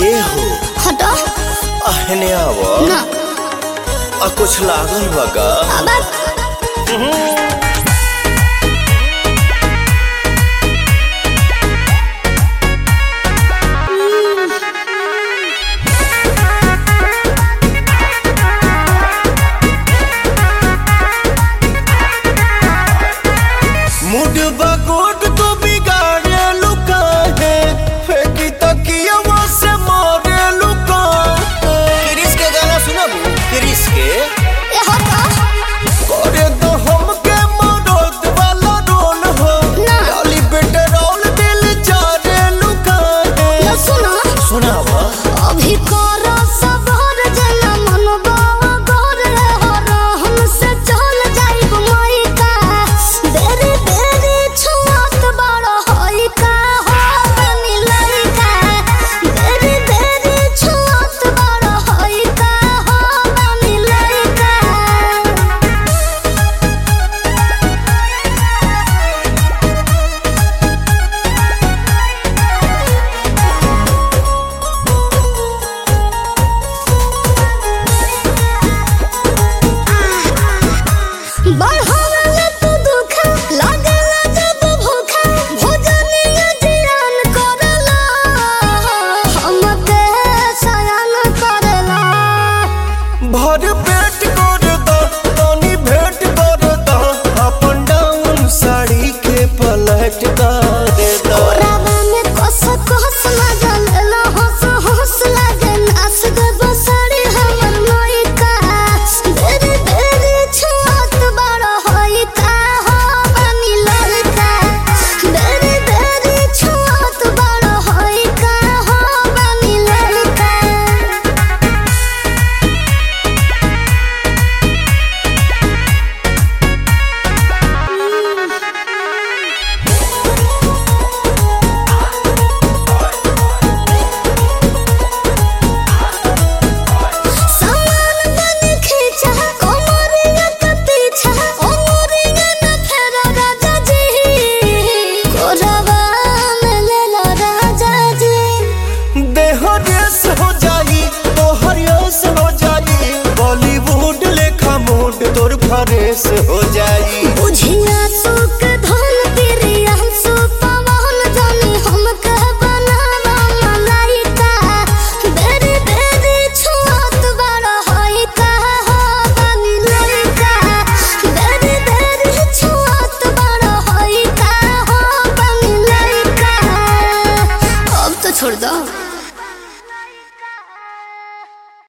ए हो हटो आहने आव ना आ कुछ लागल बगा मूड बगोट तो बिगाड़े लुका है फेंकी तकिया से मारे लुका क्रिस के गाना सुनबू क्रिस के ए हटो करे तो हमके मरोत वाला रोल हो ना। डाली पेट्रोल दिल जारे लुका है ना सुनो सुनावा अभी करो सबर जना मनवा गोर हो हमसे चल जाइब मई का देरी देरी छुआत बड़ होई का हो बनी लइका देरी देरी छुआत बड़ होई का हो बनी लइका बढ़ावला तू दुखा लागला जब भूखा भोजनिया जियान करला हमके सयान करला भर पेट कर दो तनी भेंट कर दो अपन डाउन साड़ी के पलट कर दो ओरावा में कस कस लगल हंस हंस लगे नाच देब साड़ी हमर मई का देरी देरी छुआत बड़ होई का हो बनी लइका देरी देरी छुआत बड़ होई का हो बनी लइका सामान बन खींचा कोमरिया के पीछा ओमरिया न फेरा राजा जी कोरवा में ले लो राजा जी देह रेस हो जाई तोहर यस हो जाई बॉलीवुड लेखा मूड तोर फरेस हो जाई बुझिया सुख धन तिरिया सुपवन जानी हमके बनावा मलाइका देरी देरी छुआत बड़ होई का हो बनी लइका देरी देरी छुआत बड़ होई का हो बनी लइका अब तो छोड़ दो।